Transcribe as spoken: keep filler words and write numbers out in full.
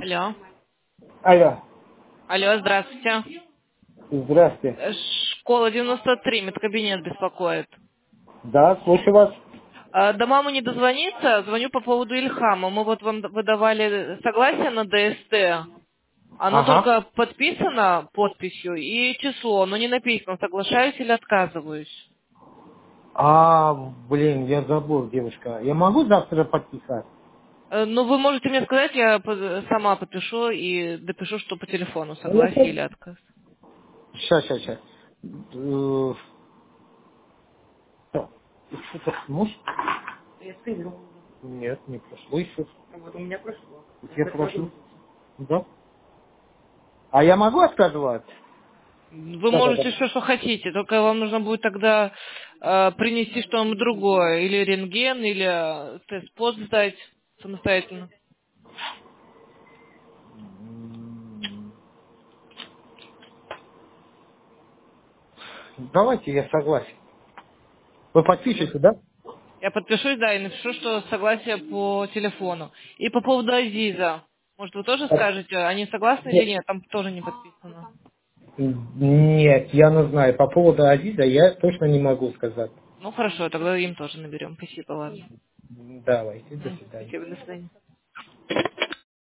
Алло. Алло, Алло, здравствуйте. здравствуйте. Э, Школа девяносто три, медкабинет беспокоит. Да, слушаю вас. А, До мамы не дозвониться, звоню по поводу Ильхама. Мы вот вам выдавали согласие на ДСТ. Оно Ага. только подписано подписью и число, но не написано, соглашаюсь или отказываюсь. А, блин, я забыл, девушка. Я могу завтра подписать? Э, Ну, вы можете мне сказать, я под- сама подпишу и допишу, что по телефону согласие или отказ. Сейчас, сейчас, сейчас. Что-то может? Я скринил. Нет, не прошло еще. Вот у меня прошло. Я прошу. Да? А я могу отказывать? Вы Да, да, можете да. все, что хотите, только вам нужно будет тогда э, принести что-нибудь другое. Или рентген, или э, тест-пост сдать самостоятельно. М, Давайте, я согласен. Вы подпишете, да? Я подпишусь, да, и напишу, что согласие по телефону. И по поводу Азиза. Может, вы тоже скажете, они согласны или нет? Там тоже не подписано. Нет, я не знаю. По поводу Азиза я точно не могу сказать. Ну, хорошо, тогда им тоже наберем. Спасибо, ладно. Давайте, до Мгм. свидания. Спасибо, до свидания.